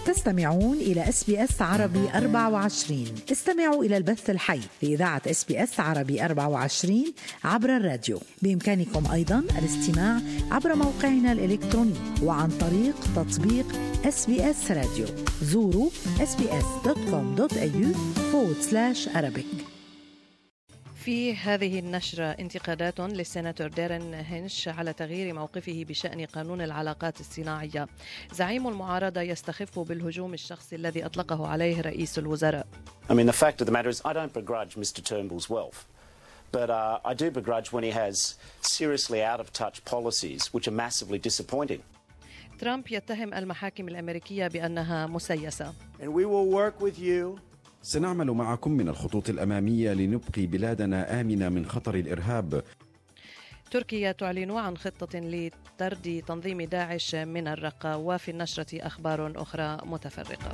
تستمعون إلى SBS عربي 24. استمعوا إلى البث الحي في إذاعة SBS عربي 24 عبر الراديو. بإمكانكم أيضاً الاستماع عبر موقعنا الإلكتروني وعن طريق تطبيق SBS راديو. زوروا sbs.com.au/Arabic. في هذه النشرة انتقادات للسيناتور دارين هينش على تغيير موقفه بشأن قانون العلاقات الصناعية. زعيم المعارضة يستخف بالهجوم الشخصي الذي أطلقه عليه رئيس الوزراء. I mean, the fact of the matter is I don't begrudge Mr. Turnbull's wealth, but I do begrudge when he has seriously out-of-touch policies which are massively disappointing. ترامب يتهم المحاكم الأمريكية بأنها مسيسة. And we will work with you. سنعمل معكم من الخطوط الأمامية لنبقي بلادنا آمنة من خطر الإرهاب. تركيا تعلن عن خطة لطرد تنظيم داعش من الرقة. وفي النشرة أخبار أخرى متفرقة.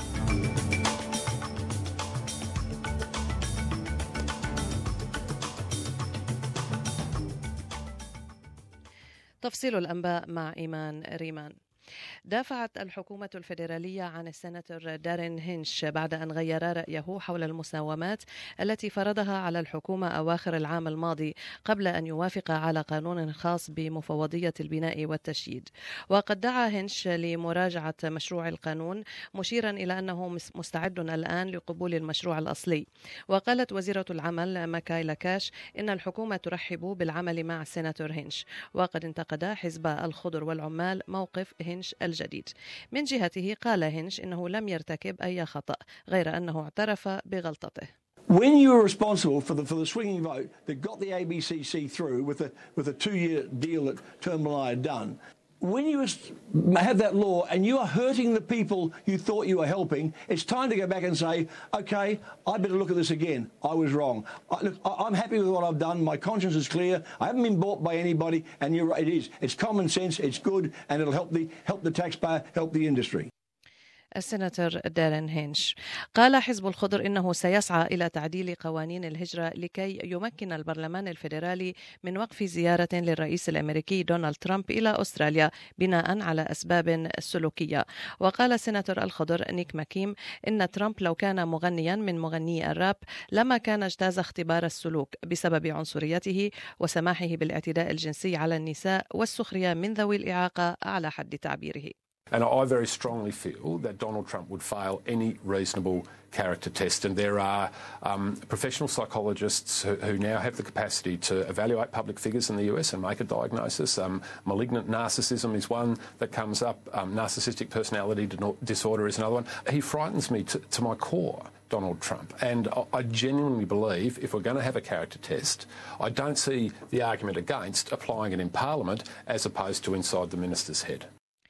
تفصيل الأنباء مع إيمان ريمان. دافعت الحكومة الفيدرالية عن السيناتور دارين هينش بعد أن غير رأيه حول المساومات التي فرضها على الحكومة أواخر العام الماضي قبل أن يوافق على قانون خاص بمفوضية البناء والتشييد. وقد دعا هينش لمراجعة مشروع القانون مشيرا إلى أنه مستعد الآن لقبول المشروع الأصلي. وقالت وزيرة العمل ماكايلا كاش إن الحكومة ترحب بالعمل مع السيناتور هينش. وقد انتقد حزب الخضر والعمال موقف هينش الجديد. من جهته قال هينش إنه لم يرتكب أي خطأ غير أنه اعترف بغلطته. When you were responsible for the swinging vote that got the ABCC through with a 2-year deal that Turnbull and I had done, when you have that law and you are hurting the people you thought you were helping, it's time to go back and say, okay, I better look at this again. I was wrong. I'm happy with what I've done. My conscience is clear. I haven't been bought by anybody, and you're right, it is. It's common sense. It's good, and it'll help the taxpayer, help the industry. السيناتور دارين هينش قال حزب الخضر إنه سيسعى إلى تعديل قوانين الهجرة لكي يمكن البرلمان الفيدرالي من وقف زيارة للرئيس الأمريكي دونالد ترامب إلى أستراليا بناء على أسباب سلوكية. وقال سيناتور الخضر نيك ماكيم إن ترامب لو كان مغنيا من مغني الراب لما كان اجتاز اختبار السلوك بسبب عنصريته وسماحه بالاعتداء الجنسي على النساء والسخرية من ذوي الإعاقة على حد تعبيره. And I very strongly feel that Donald Trump would fail any reasonable character test. And there are professional psychologists who now have the capacity to evaluate public figures in the US and make a diagnosis. Malignant narcissism is one that comes up. Narcissistic personality disorder is another one. He frightens me to my core, Donald Trump. And I genuinely believe if we're going to have a character test, I don't see the argument against applying it in Parliament as opposed to inside the minister's head.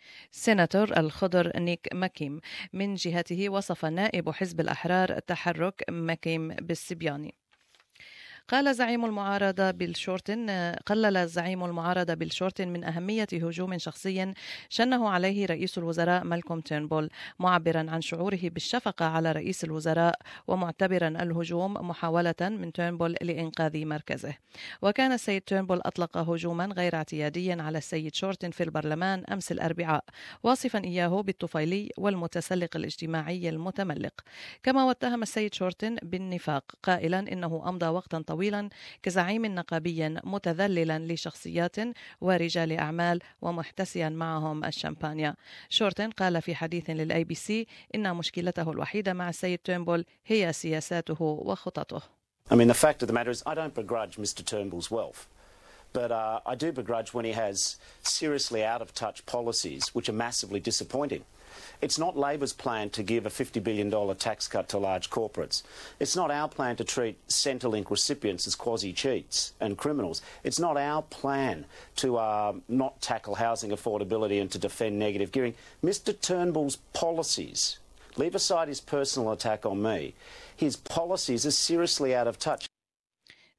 سيناتور الخضر نيك ماكيم من جهته وصف نائب حزب الأحرار تحرك ماكيم بالسبياني. قلل زعيم المعارضة بيل شورتن من أهمية هجوم شخصي شنه عليه رئيس الوزراء مالكوم تيرنبول، معبرا عن شعوره بالشفقة على رئيس الوزراء ومعتبرا الهجوم محاولة من تيرنبول لإنقاذ مركزه. وكان السيد تيرنبول أطلق هجوما غير اعتياديا على السيد شورتن في البرلمان أمس الأربعاء، واصفا إياه بالطفيلي والمتسلق الاجتماعي المتملق. كما واتهم السيد شورتن بالنفاق قائلا إنه أمضى وقتا طويلا كزعيم نقابي متذللا لشخصيات ورجال أعمال ومحتسيا معهم الشامبانيا. شورتن قال في حديث للABC إن مشكلته الوحيدة مع السيد تيرنبول هي سياساته وخططه. I mean, the fact of the matter is I don't begrudge Mr. Turnbull's wealth, but I do begrudge when he has seriously out-of-touch policies which are massively disappointing. It's not Labor's plan to give a $50 billion tax cut to large corporates. It's not our plan to treat Centrelink recipients as quasi-cheats and criminals. It's not our plan to not tackle housing affordability and to defend negative gearing. Mr. Turnbull's policies, leave aside his personal attack on me, his policies are seriously out of touch.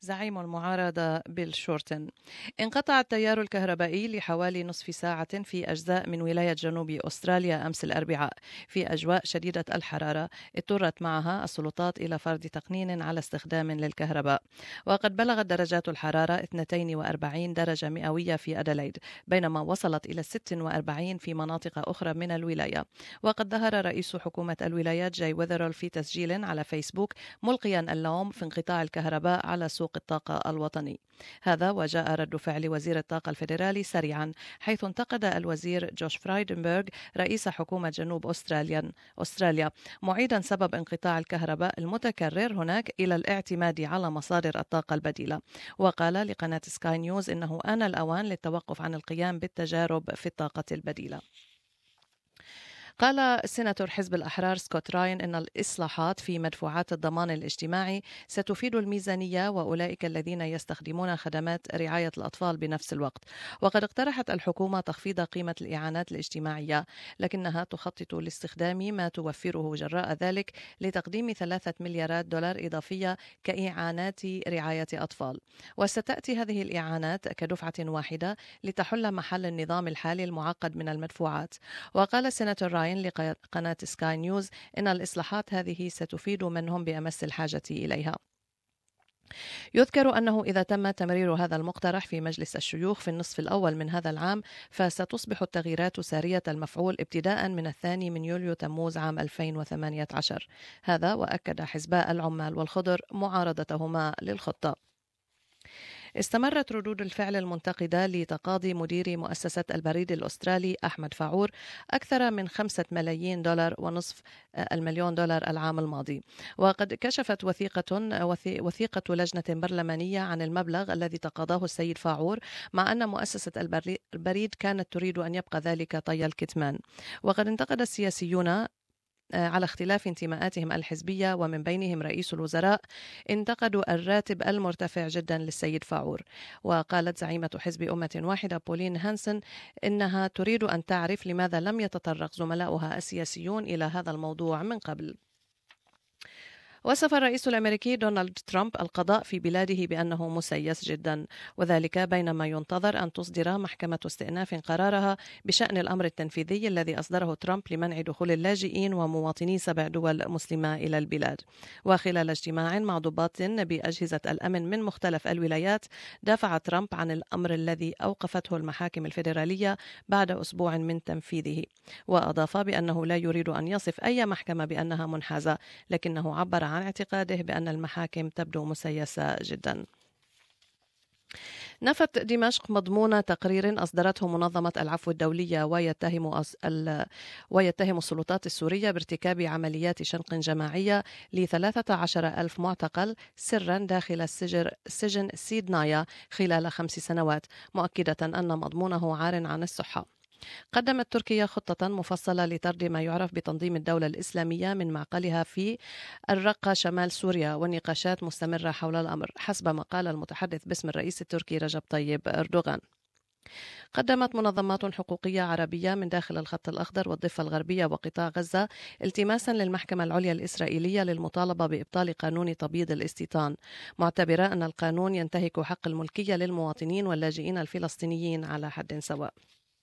زعيم المعارضة بيل شورتن. انقطع التيار الكهربائي لحوالي نصف ساعة في أجزاء من ولاية جنوب أستراليا أمس الأربعاء في أجواء شديدة الحرارة اضطرت معها السلطات إلى فرض تقنين على استخدام للكهرباء. وقد بلغت درجات الحرارة 42 درجة مئوية في أديلايد، بينما وصلت إلى 46 في مناطق أخرى من الولاية. وقد ظهر رئيس حكومة الولايات جاي ويذرول في تسجيل على فيسبوك ملقيا اللوم في انقطاع الكهرباء على سوق الطاقة الوطني. هذا وجاء رد فعل وزير الطاقة الفيدرالي سريعا، حيث انتقد الوزير جوش فرايدنبرغ رئيس حكومة جنوب أستراليا معيدا سبب انقطاع الكهرباء المتكرر هناك إلى الاعتماد على مصادر الطاقة البديلة. وقال لقناة سكاي نيوز إنه آن الأوان للتوقف عن القيام بالتجارب في الطاقة البديلة. قال سيناتور حزب الأحرار سكوت راين إن الإصلاحات في مدفوعات الضمان الاجتماعي ستفيد الميزانية وأولئك الذين يستخدمون خدمات رعاية الأطفال بنفس الوقت. وقد اقترحت الحكومة تخفيض قيمة الإعانات الاجتماعية، لكنها تخطط لاستخدام ما توفره جراء ذلك لتقديم 3 مليارات دولار إضافية كإعانات رعاية أطفال. وستأتي هذه الإعانات كدفعة واحدة لتحل محل النظام الحالي المعقد من المدفوعات. وقال سيناتور راين لقناة سكاي نيوز إن الإصلاحات هذه ستفيد من هم بأمس الحاجة إليها. يذكر أنه إذا تم تمرير هذا المقترح في مجلس الشيوخ في النصف الأول من هذا العام، فستصبح التغييرات سارية المفعول ابتداء من 2 يوليو تموز عام 2018. هذا وأكد حزباء العمال والخضر معارضتهما للخطة. استمرت ردود الفعل المنتقدة لتقاضي مدير مؤسسة البريد الأسترالي أحمد فاعور أكثر من 5 ملايين دولار ونصف المليون دولار العام الماضي. وقد كشفت وثيقة لجنة برلمانية عن المبلغ الذي تقاضاه السيد فاعور، مع أن مؤسسة البريد كانت تريد أن يبقى ذلك طي الكتمان. وقد انتقد السياسيون على اختلاف انتماءاتهم الحزبية، ومن بينهم رئيس الوزراء، انتقدوا الراتب المرتفع جدا للسيد فاعور. وقالت زعيمة حزب أمة واحدة بولين هانسن إنها تريد أن تعرف لماذا لم يتطرق زملاؤها السياسيون إلى هذا الموضوع من قبل. وصف الرئيس الأمريكي دونالد ترامب القضاء في بلاده بأنه مسيس جدا، وذلك بينما ينتظر أن تصدر محكمة استئناف قرارها بشأن الأمر التنفيذي الذي أصدره ترامب لمنع دخول اللاجئين ومواطني 7 دول مسلمة إلى البلاد. وخلال اجتماع مع ضباط بأجهزة الأمن من مختلف الولايات، دافع ترامب عن الأمر الذي أوقفته المحاكم الفيدرالية بعد أسبوع من تنفيذه. وأضاف بأنه لا يريد أن يصف أي محكمة بأنها منحازة، لكنه عبر عن اعتقاده بأن المحاكم تبدو مسيسة جدا. نفت دمشق مضمون تقرير أصدرته منظمة العفو الدولية ويتهم السلطات السورية بارتكاب عمليات شنق جماعية ل13,000 معتقل سرا داخل سجن سيدنايا خلال 5 سنوات، مؤكدة أن مضمونه عار عن الصحة. قدمت تركيا خطة مفصلة لطرد ما يعرف بتنظيم الدولة الإسلامية من معقلها في الرقة شمال سوريا، والنقاشات مستمرة حول الأمر حسب ما قال المتحدث باسم الرئيس التركي رجب طيب أردوغان. قدمت منظمات حقوقية عربية من داخل الخط الأخضر والضفة الغربية وقطاع غزة التماسا للمحكمة العليا الإسرائيلية للمطالبة بإبطال قانون تبييض الاستيطان، معتبرة أن القانون ينتهك حق الملكية للمواطنين واللاجئين الفلسطينيين على حد سواء.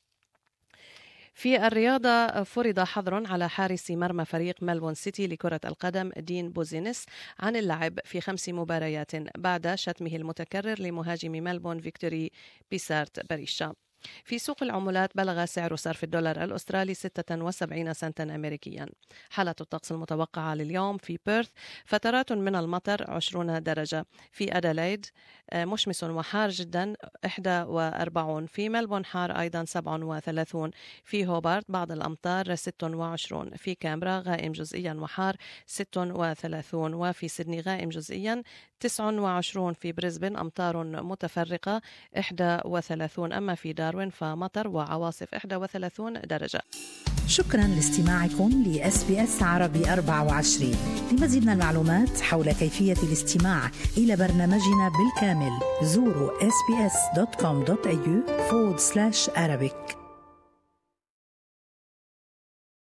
في الرياضة فرض حظر على حارس مرمى فريق ملبون سيتي لكرة القدم دين بوزينس عن اللعب في 5 مباريات بعد شتمه المتكرر لمهاجم ملبون فيكتوري بيسارت بريشا. في سوق العملات بلغ سعر صرف الدولار الأسترالي 76 سنتا أمريكيا. حالة الطقس المتوقعة لليوم: في بيرث فترات من المطر 20 درجة، في أديلايد مشمس وحار جدا 41، في ملبون حار أيضا 37، في هوبارت بعض الأمطار 26، في كامبرا غائم جزئيا وحار 36، وفي سيدني غائم جزئيا 29، في بريسبن أمطار متفرقة 31، أما في داروين فمطر وعواصف 31 درجة. شكرا لاستماعكم لSBS عربي 24. لمزيد من المعلومات حول كيفية الاستماع إلى برنامجنا بالكامل زوروا sbs.com.au/Arabic.